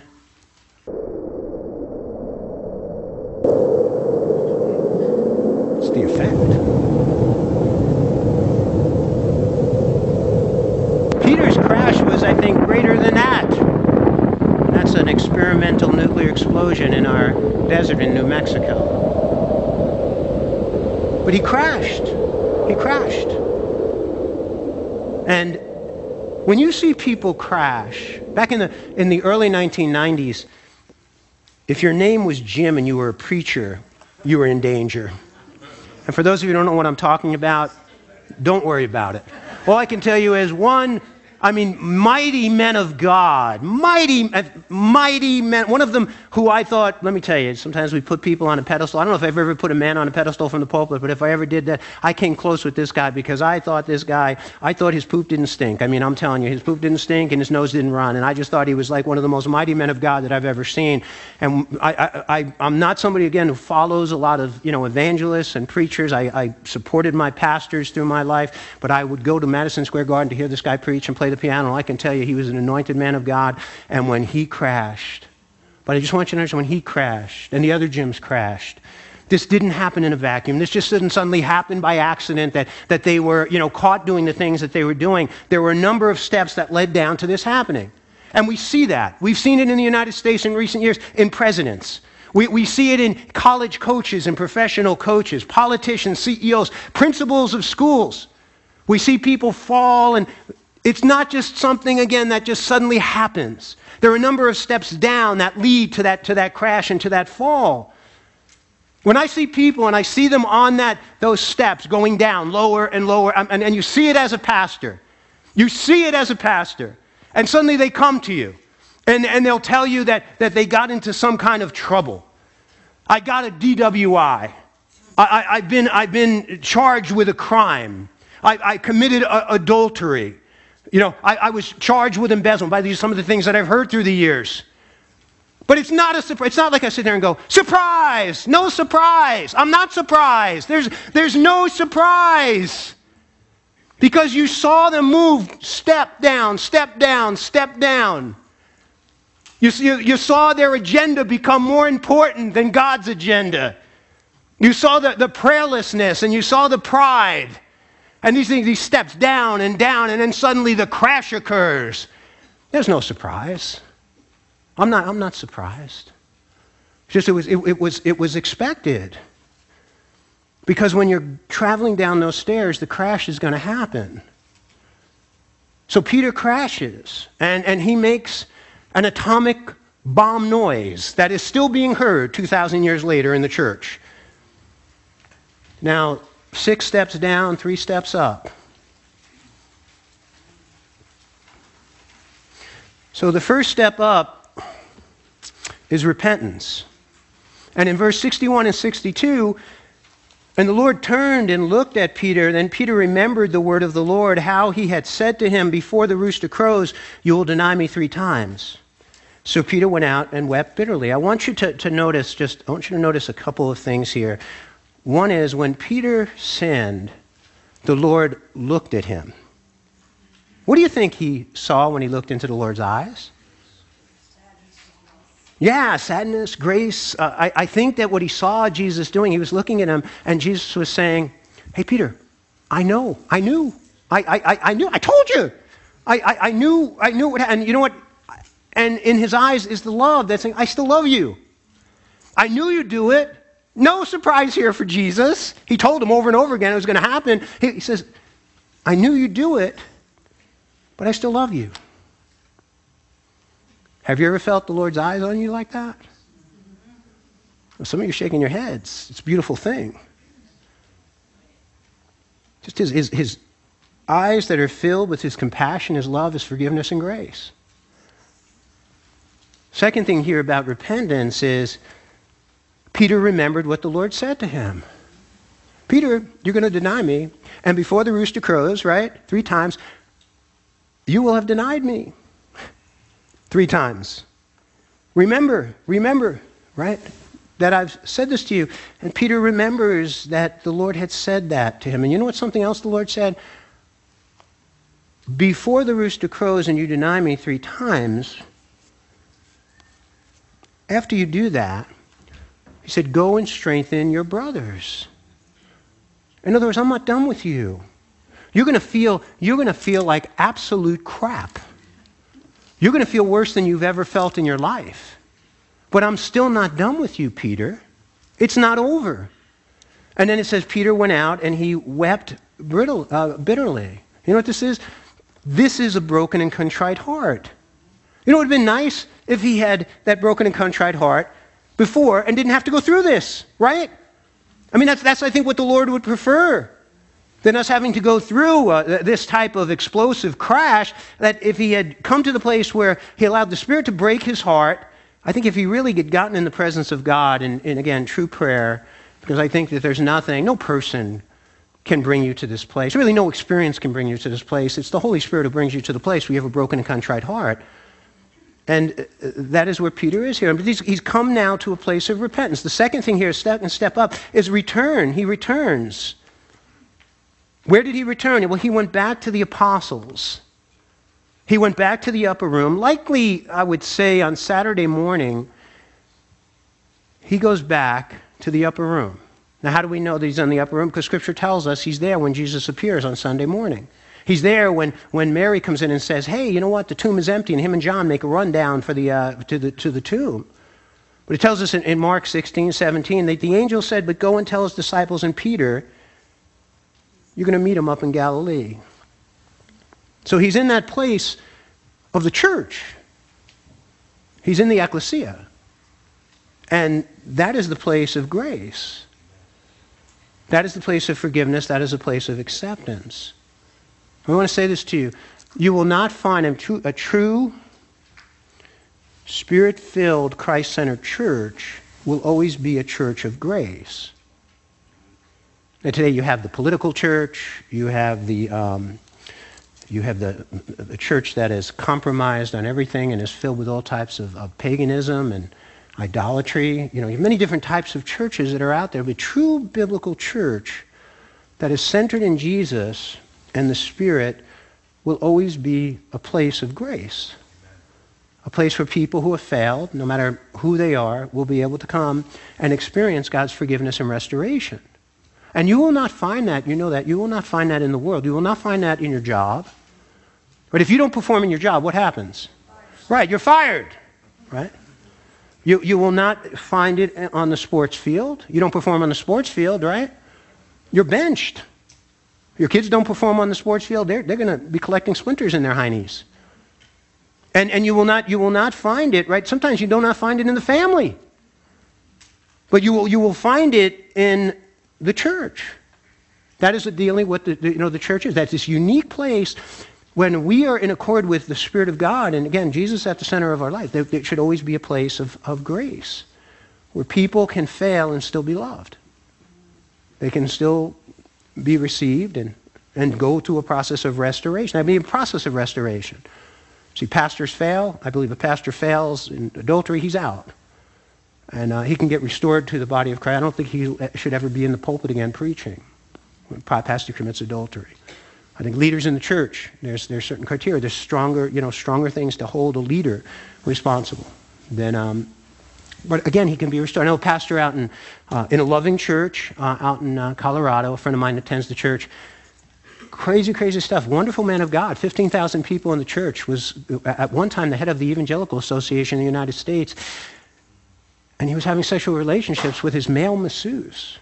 It's the effect. Peter's crash was, I think, greater than that. And that's an experimental nuclear explosion in our desert in New Mexico. But he crashed. He crashed. And when you see people crash, back in the in the early nineteen nineties, if your name was Jim and you were a preacher, you were in danger. And for those of you who don't know what I'm talking about, don't worry about it. All I can tell you is, one, I mean, mighty men of God, mighty, mighty men. One of them who I thought, let me tell you, sometimes we put people on a pedestal. I don't know if I've ever put a man on a pedestal from the pulpit, but if I ever did that, I came close with this guy because I thought this guy, I thought his poop didn't stink. I mean, I'm telling you, his poop didn't stink and his nose didn't run. And I just thought he was like one of the most mighty men of God that I've ever seen. And I, I, I, I'm not somebody, again, who follows a lot of, you know, evangelists and preachers. I, I supported my pastors through my life, but I would go to Madison Square Garden to hear this guy preach and play the piano. I can tell you, he was an anointed man of God. And when he crashed, but I just want you to understand, when he crashed and the other gyms crashed, this didn't happen in a vacuum. This just didn't suddenly happen by accident that, that they were, you know, caught doing the things that they were doing. There were a number of steps that led down to this happening. And we see that. We've seen it in the United States in recent years in presidents. We, we see it in college coaches and professional coaches, politicians, C E Os, principals of schools. We see people fall, and it's not just something, again, that just suddenly happens. There are a number of steps down that lead to that, to that crash and to that fall. When I see people and I see them on that, those steps going down lower and lower, and, and you see it as a pastor. You see it as a pastor. And suddenly they come to you and, and they'll tell you that, that they got into some kind of trouble. I got a D W I. I, I, I've been, I've been charged with a crime. I, I committed a, adultery. You know, I, I was charged with embezzlement. By these some of the things that I've heard through the years. But it's not a surprise. It's not like I sit there and go, surprise! No surprise! I'm not surprised. There's, there's no surprise. Because you saw them move step down, step down, step down. You, you, you saw their agenda become more important than God's agenda. You saw the, the prayerlessness and you saw the pride. And these things, these steps down and down, and then suddenly the crash occurs. There's no surprise. I'm not, I'm not surprised. It's just it was, it, it was, it was expected. Because when you're traveling down those stairs, the crash is going to happen. So Peter crashes, and, and he makes an atomic bomb noise that is still being heard two thousand years later in the church. Now, six steps down, three steps up. So the first step up is repentance. And in verse sixty-one and sixty-two, and the Lord turned and looked at Peter. Then Peter remembered the word of the Lord, how he had said to him, before the rooster crows, you will deny me three times. So Peter went out and wept bitterly. I want you to, to notice just, I want you to notice a couple of things here. One is when Peter sinned, the Lord looked at him. What do you think he saw when he looked into the Lord's eyes? Yeah, sadness, grace. Uh, I, I think that what he saw Jesus doing, he was looking at him, and Jesus was saying, hey, Peter, I know, I knew, I, I, I knew, I told you. I, I, I knew, I knew what happened. And you know what? And in his eyes is the love that's saying, I still love you. I knew you'd do it. No surprise here for Jesus. He told him over and over again it was going to happen. He, he says, I knew you'd do it, but I still love you. Have you ever felt the Lord's eyes on you like that? Well, some of you are shaking your heads. It's a beautiful thing. Just his, his, his eyes that are filled with his compassion, his love, his forgiveness, and grace. Second thing here about repentance is Peter remembered what the Lord said to him. Peter, you're going to deny me, and before the rooster crows, right, three times, you will have denied me. Three times. Remember, remember, right, that I've said this to you. And Peter remembers that the Lord had said that to him. And you know what, something else the Lord said? Before the rooster crows and you deny me three times, after you do that, he said, go and strengthen your brothers. In other words, I'm not done with you. You're going to feel, you're going to feel like absolute crap. You're going to feel worse than you've ever felt in your life. But I'm still not done with you, Peter. It's not over. And then it says Peter went out and he wept brittle, uh, bitterly. You know what this is? This is a broken and contrite heart. You know, it would have been nice if he had that broken and contrite heart before and didn't have to go through this, right? I mean, that's, that's I think, what the Lord would prefer. than us having to go through uh, this type of explosive crash. That if he had come to the place where he allowed the Spirit to break his heart, I think if he really had gotten in the presence of God, and, and again, true prayer, because I think that there's nothing, no person can bring you to this place. Really, no experience can bring you to this place. It's the Holy Spirit who brings you to the place where you have a broken and contrite heart. And that is where Peter is here. He's, he's come now to a place of repentance. The second thing here, step and step up, is return. He returns. Where did he return? Well, he went back to the apostles. He went back to the upper room. Likely, I would say, on Saturday morning, he goes back to the upper room. Now, how do we know that he's in the upper room? Because Scripture tells us he's there when Jesus appears on Sunday morning. He's there when, when Mary comes in and says, hey, you know what? The tomb is empty, and him and John make a run down for the, uh, to, the, to the tomb. But it tells us in, in Mark sixteen, seventeen, that the angel said, but go and tell his disciples and Peter, you're going to meet him up in Galilee. So he's in that place of the church. He's in the ecclesia. And that is the place of grace. That is the place of forgiveness. That is the place of acceptance. I want to say this to you. You will not find a true, a true Spirit-filled, Christ-centered church will always be a church of grace. Now, today you have the political church, you have the um, you have the, the church that is compromised on everything and is filled with all types of, of paganism and idolatry. You know, you have many different types of churches that are out there, but true biblical church that is centered in Jesus and the Spirit will always be a place of grace. A place where people who have failed, no matter who they are, will be able to come and experience God's forgiveness and restoration. And you will not find that, you know that, you will not find that in the world. You will not find that in your job. But if you don't perform in your job, what happens? Right, you're fired. Right? You, you will not find it on the sports field. You don't perform on the sports field, right? You're benched. Your kids don't perform on the sports field, they're, they're going to be collecting splinters in their heinies. And, and you will not you will not find it, right? Sometimes you do not find it in the family. But you will you will find it in the church. That is the dealing with the, the you know the church is. That's this unique place when we are in accord with the Spirit of God, and again, Jesus at the center of our life. There, there should always be a place of, of grace where people can fail and still be loved. They can still be received and, and go to a process of restoration. I mean, a process of restoration. See, pastors fail. I believe a pastor fails in adultery, he's out. And uh, he can get restored to the body of Christ. I don't think he should ever be in the pulpit again preaching when a pastor commits adultery. I think leaders in the church, there's there's certain criteria. There's stronger, you know, stronger things to hold a leader responsible. Then, um, but again, he can be restored. I know a pastor out in uh, in a loving church uh, out in uh, Colorado. A friend of mine attends the church. Crazy, crazy stuff. Wonderful man of God. fifteen thousand people in the church. Was at one time the head of the Evangelical Association in the United States. And he was having sexual relationships with his male masseuse.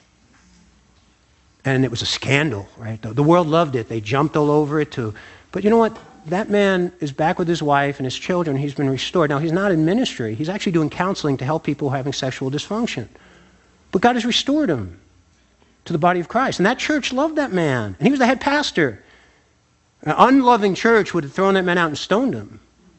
And it was a scandal, right? The, the world loved it. They jumped all over it too. But you know what? That man is back with his wife and his children. He's been restored. Now, he's not in ministry. He's actually doing counseling to help people having sexual dysfunction. But God has restored him to the body of Christ. And that church loved that man. And he was the head pastor. An unloving church would have thrown that man out and stoned him.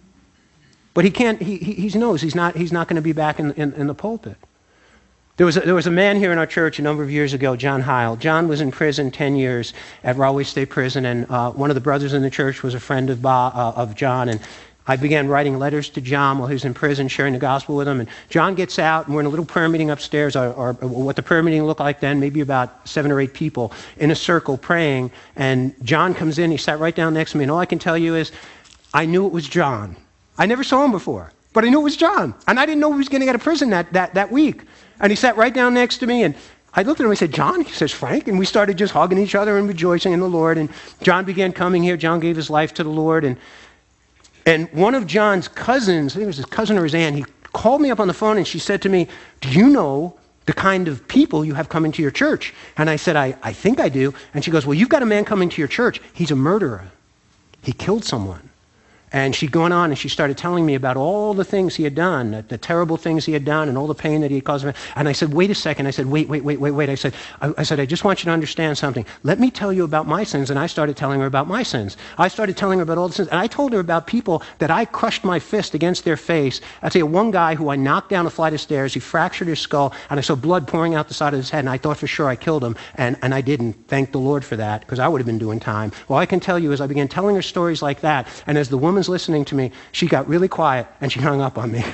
But he can't, he, he, he knows he's not, he's not going to be back in, in, in the pulpit. There was, a, there was a man here in our church a number of years ago, John Heil. John was in prison ten years at Rahway State Prison, and uh, one of the brothers in the church was a friend of, Bob, uh, of John, and I began writing letters to John while he was in prison, sharing the gospel with him. And John gets out, and we're in a little prayer meeting upstairs, or, or what the prayer meeting looked like then, maybe about seven or eight people in a circle praying. And John comes in, he sat right down next to me, and all I can tell you is, I knew it was John. I never saw him before, but I knew it was John. And I didn't know he was getting out of prison that, that, that week. And he sat right down next to me, and I looked at him and I said, John? He says, Frank. And we started just hugging each other and rejoicing in the Lord. And John began coming here. John gave his life to the Lord. And and one of John's cousins, I think it was his cousin or his aunt, he called me up on the phone and she said to me, do you know the kind of people you have coming to your church? And I said, I, I think I do. And she goes, well, you've got a man coming to your church. He's a murderer. He killed someone. And she'd gone on and she started telling me about all the things he had done, the, the terrible things he had done and all the pain that he had caused me. And I said, wait a second. I said, wait, wait, wait, wait, wait. I said, I, I said, I just want you to understand something. Let me tell you about my sins. And I started telling her about my sins. I started telling her about all the sins. And I told her about people that I crushed my fist against their face. I'd say one guy who I knocked down a flight of stairs, he fractured his skull, and I saw blood pouring out the side of his head, and I thought for sure I killed him. And, and I didn't. Thank the Lord for that, because I would have been doing time. All I can tell you is I began telling her stories like that, and as the woman's listening to me, she got really quiet and she hung up on me.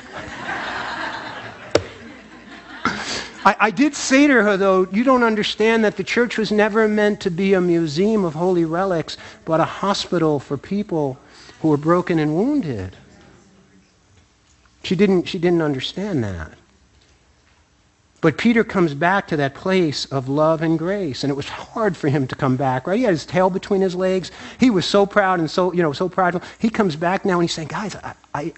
I, I did say to her, though, you don't understand that the church was never meant to be a museum of holy relics, but a hospital for people who were broken and wounded. She didn't, she didn't understand that. But Peter comes back to that place of love and grace, and it was hard for him to come back, right? He had his tail between his legs. He was so proud and so, you know, so prideful. He comes back now and he's saying, guys, I, I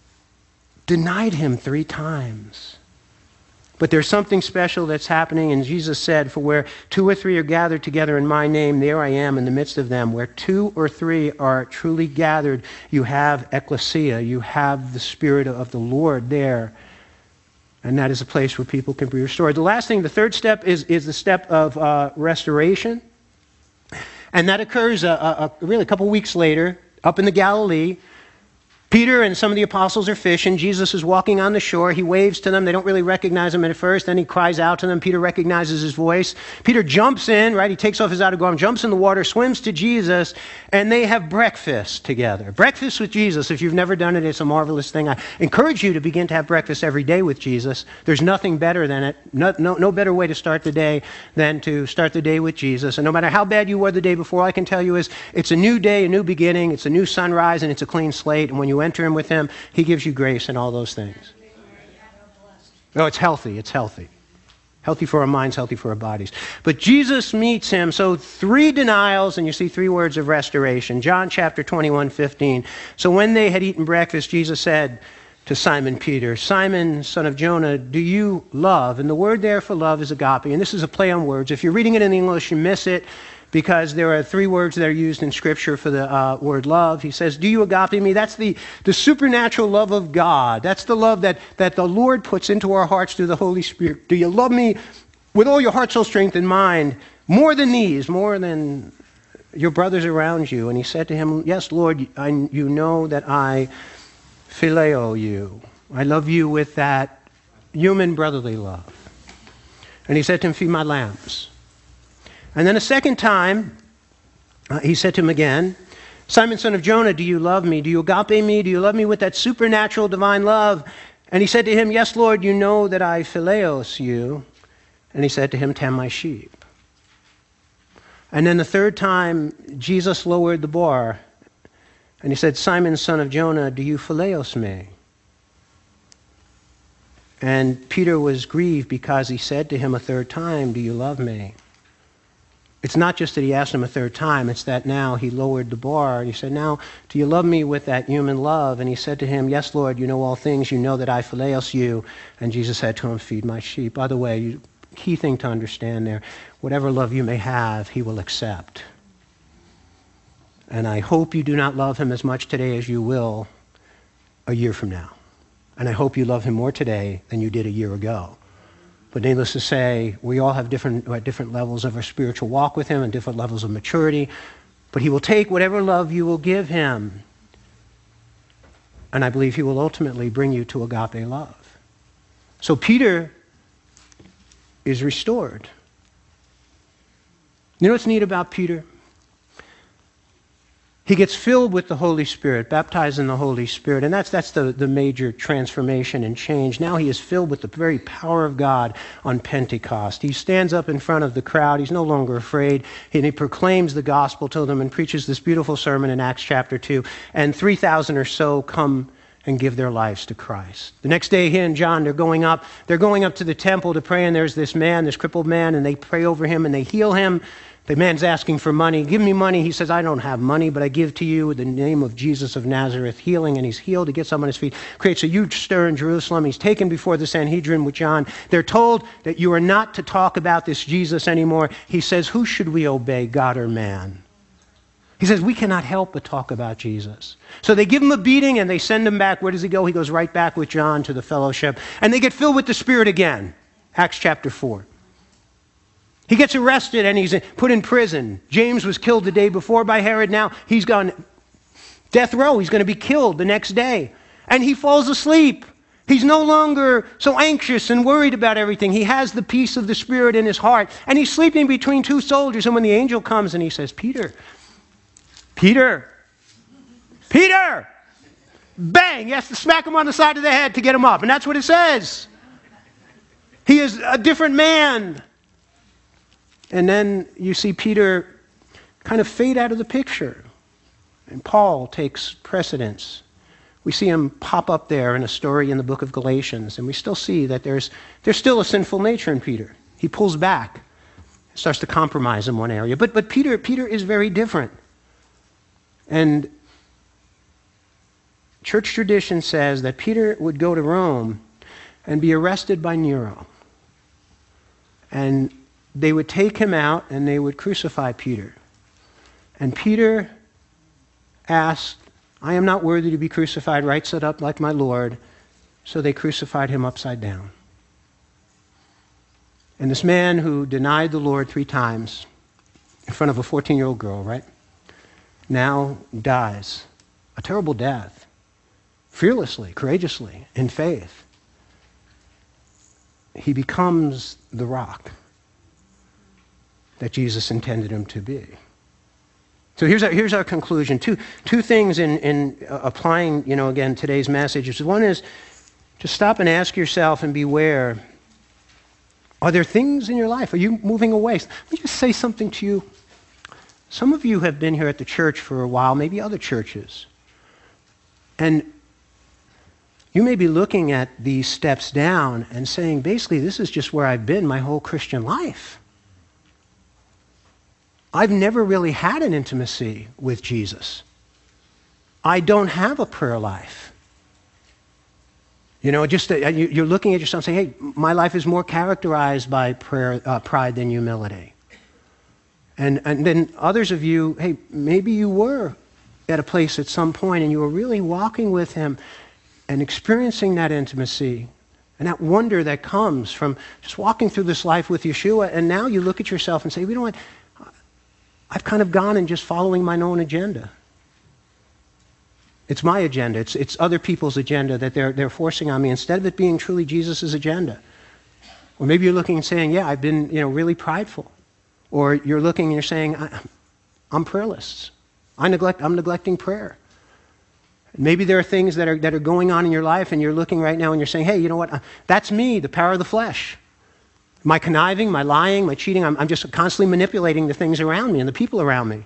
denied him three times. But there's something special that's happening, and Jesus said, for where two or three are gathered together in my name, there I am in the midst of them. Where two or three are truly gathered, you have ecclesia, you have the Spirit of the Lord there. And that is a place where people can be restored. The last thing, the third step, is, is the step of uh, restoration. And that occurs a, a, a, really a couple weeks later up in the Galilee. Peter and some of the apostles are fishing. Jesus is walking on the shore. He waves to them. They don't really recognize him at first. Then he cries out to them. Peter recognizes his voice. Peter jumps in, right? He takes off his outer garment, jumps in the water, swims to Jesus, and they have breakfast together. Breakfast with Jesus. If you've never done it, it's a marvelous thing. I encourage you to begin to have breakfast every day with Jesus. There's nothing better than it. No, no, no better way to start the day than to start the day with Jesus. And no matter how bad you were the day before, all I can tell you is it's a new day, a new beginning. It's a new sunrise, and it's a clean slate. And when you enter in with him, he gives you grace and all those things. Oh, it's healthy. It's healthy. Healthy for our minds, healthy for our bodies. But Jesus meets him. So three denials, and you see three words of restoration. John chapter twenty-one, fifteen. So when they had eaten breakfast, Jesus said to Simon Peter, Simon, son of Jonah, do you love? And the word there for love is agape. And this is a play on words. If you're reading it in English, you miss it, because there are three words that are used in Scripture for the uh, word love. He says, do you agape me? That's the, the supernatural love of God. That's the love that, that the Lord puts into our hearts through the Holy Spirit. Do you love me with all your heart, soul, strength, and mind, more than these, more than your brothers around you? And he said to him, yes, Lord, I, you know that I phileo you. I love you with that human brotherly love. And he said to him, feed my lambs. And then a second time, uh, he said to him again, Simon, son of Jonah, do you love me? Do you agape me? Do you love me with that supernatural divine love? And he said to him, yes, Lord, you know that I phileos you. And he said to him, tend my sheep. And then the third time, Jesus lowered the bar. And he said, Simon, son of Jonah, do you phileos me? And Peter was grieved because he said to him a third time, do you love me? It's not just that he asked him a third time, it's that now he lowered the bar. He said, now, do you love me with that human love? And he said to him, yes, Lord, you know all things. You know that I phileos you. And Jesus said to him, feed my sheep. By the way, you, key thing to understand there, whatever love you may have, he will accept. And I hope you do not love him as much today as you will a year from now. And I hope you love him more today than you did a year ago. But needless to say, we all have different, uh, different levels of our spiritual walk with him and different levels of maturity. But he will take whatever love you will give him. And I believe he will ultimately bring you to agape love. So Peter is restored. You know what's neat about Peter? He gets filled with the Holy Spirit, baptized in the Holy Spirit, and that's that's the, the major transformation and change. Now he is filled with the very power of God on Pentecost. He stands up in front of the crowd. He's no longer afraid, and he proclaims the gospel to them and preaches this beautiful sermon in Acts chapter two, and three thousand or so come and give their lives to Christ. The next day, he and John, they're going up, they're going up to the temple to pray, and there's this man, this crippled man, and they pray over him, and they heal him. The man's asking for money. Give me money. He says, I don't have money, but I give to you the name of Jesus of Nazareth, healing, and he's healed. He gets up on his feet, creates a huge stir in Jerusalem. He's taken before the Sanhedrin with John. They're told that you are not to talk about this Jesus anymore. He says, who should we obey, God or man? He says, we cannot help but talk about Jesus. So they give him a beating and they send him back. Where does he go? He goes right back with John to the fellowship. And they get filled with the Spirit again. Acts chapter four. He gets arrested and he's put in prison. James was killed the day before by Herod. Now he's gone death row. He's going to be killed the next day. And he falls asleep. He's no longer so anxious and worried about everything. He has the peace of the Spirit in his heart. And he's sleeping between two soldiers. And when the angel comes and he says, Peter, Peter, Peter, bang, he has to smack him on the side of the head to get him up. And that's what it says. He is a different man. And then you see Peter kind of fade out of the picture. And Paul takes precedence. We see him pop up there in a story in the book of Galatians, and we still see that there's, there's still a sinful nature in Peter. He pulls back, starts to compromise in one area. But, but Peter, Peter is very different. And church tradition says that Peter would go to Rome and be arrested by Nero. And they would take him out and they would crucify Peter. And Peter asked, I am not worthy to be crucified, right side up like my Lord. So they crucified him upside down. And this man who denied the Lord three times in front of a fourteen-year-old girl, right, now dies a terrible death, fearlessly, courageously, in faith. He becomes the rock that Jesus intended him to be. So here's our, here's our conclusion. Two, two things in, in uh, applying, you know, again, today's message. One is to stop and ask yourself and beware, are there things in your life? Are you moving away? Let me just say something to you. Some of you have been here at the church for a while, maybe other churches. And you may be looking at these steps down and saying, basically, this is just where I've been my whole Christian life. I've never really had an intimacy with Jesus. I don't have a prayer life. You know, just uh, you're looking at yourself saying, hey, my life is more characterized by prayer, uh, pride than humility. And, and then others of you, hey, maybe you were at a place at some point and you were really walking with him and experiencing that intimacy and that wonder that comes from just walking through this life with Yeshua. And now you look at yourself and say, you know what? I've kind of gone and just following my own agenda. It's my agenda. It's, it's other people's agenda that they're, they're forcing on me instead of it being truly Jesus' agenda. Or maybe you're looking and saying, yeah, I've been, you know, really prideful. Or you're looking and you're saying, I, I'm prayerless. I neglect, I'm neglecting prayer. Maybe there are things that are, that are going on in your life and you're looking right now and you're saying, hey, you know what? That's me, the power of the flesh. My conniving, my lying, my cheating, I'm, I'm just constantly manipulating the things around me and the people around me.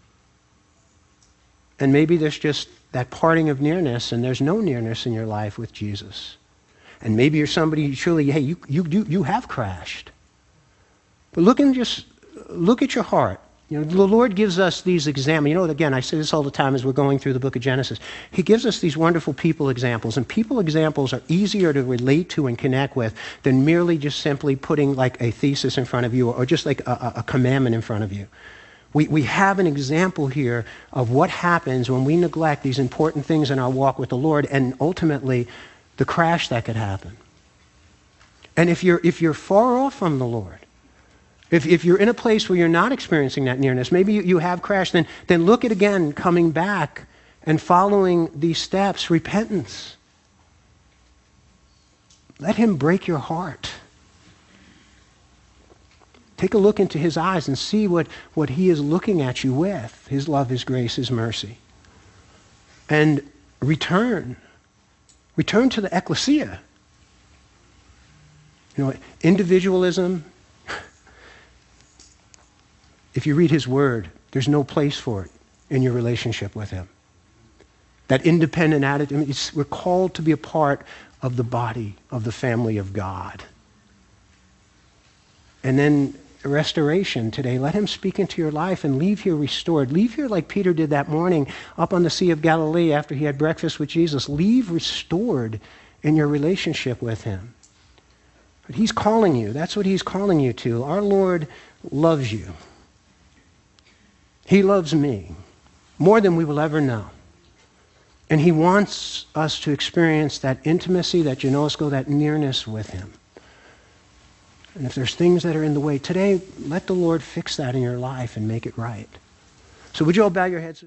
And maybe there's just that parting of nearness and there's no nearness in your life with Jesus. And maybe you're somebody who truly, hey, you, you, you, you have crashed. But look and just look at your heart. You know, the Lord gives us these examples. You know, again, I say this all the time as we're going through the book of Genesis. He gives us these wonderful people examples, and people examples are easier to relate to and connect with than merely just simply putting like a thesis in front of you or just like a, a commandment in front of you. We, we have an example here of what happens when we neglect these important things in our walk with the Lord and ultimately the crash that could happen. And if you're, if you're far off from the Lord, If, if you're in a place where you're not experiencing that nearness, maybe you, you have crashed, then, then look at again coming back and following these steps, repentance. Let him break your heart. Take a look into his eyes and see what, what he is looking at you with, his love, his grace, his mercy. And return. Return to the ecclesia. You know, individualism. If you read his word, there's no place for it in your relationship with him. That independent attitude, I mean, it's, we're called to be a part of the body of the family of God. And then restoration today. Let him speak into your life and leave here restored. Leave here like Peter did that morning up on the Sea of Galilee after he had breakfast with Jesus. Leave restored in your relationship with him. But he's calling you. That's what he's calling you to. Our Lord loves you. He loves me. more than we will ever know. And he wants us to experience that intimacy, that ginosko, that nearness with him. And if there's things that are in the way today, let the Lord fix that in your life and make it right. So would you all bow your heads?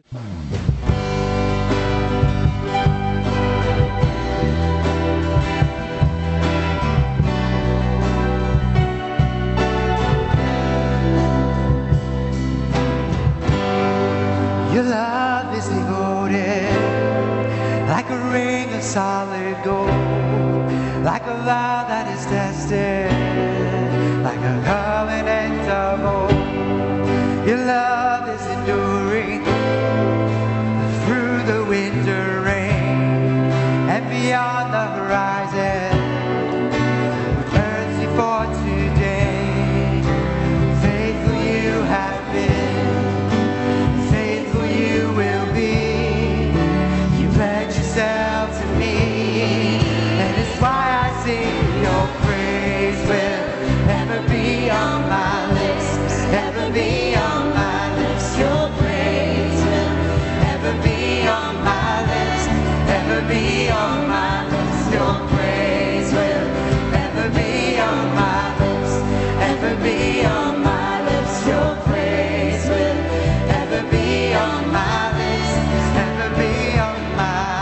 Your love is devoted, like a ring of solid gold, like a vow that is tested, like a covenant of old. Your love is enduring through the winter rain and beyond the horizon. Mercy for today, faithful you have been. To me, and it's why I sing your praise will ever be on my lips, ever be on my lips. Your praise will ever be on my lips, ever be on my lips. Your praise will ever be on my lips, ever be on my lips. Your praise will ever be on my lips, ever be on my lips.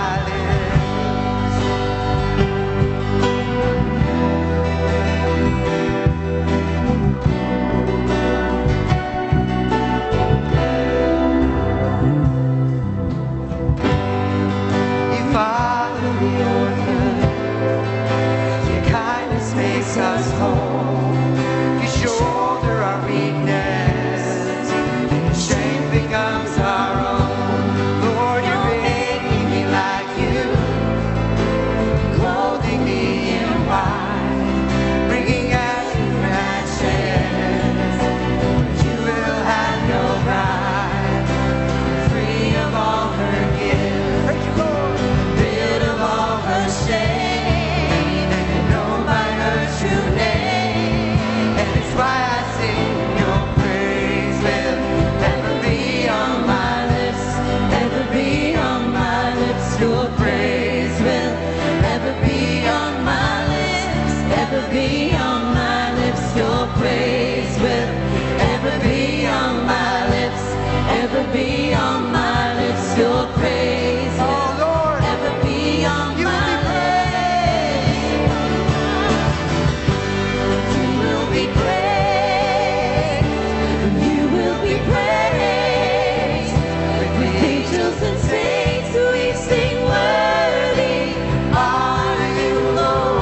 Us whole. You shoulder our weakness, and your strength becomes our own. Lord, you're making me like you, clothing me in white, bringing us to branches. You will have no bride, free of all her gifts, rid of all her shame. Be on my lips, your praise will ever be on my lips, ever be on my lips, your praise will oh, ever be on you my lips. You will be praised, you will be praised, with angels and saints we sing worthy are you, Lord.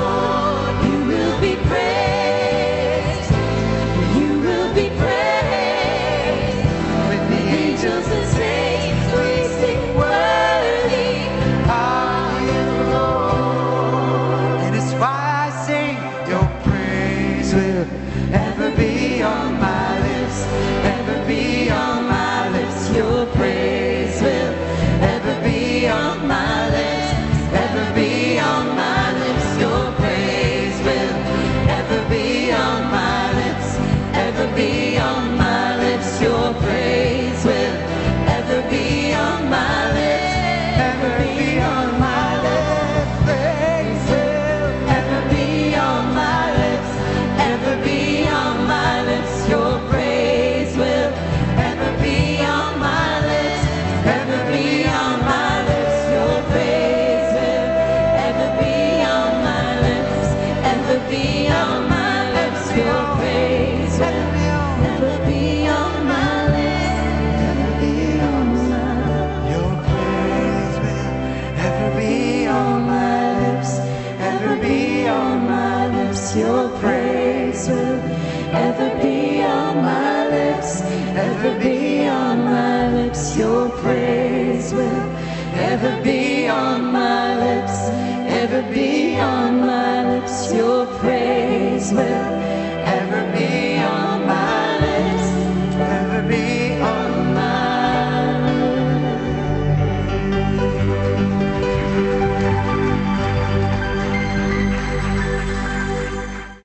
Your praise will ever be on my lips, ever be on my lips. Your praise will ever be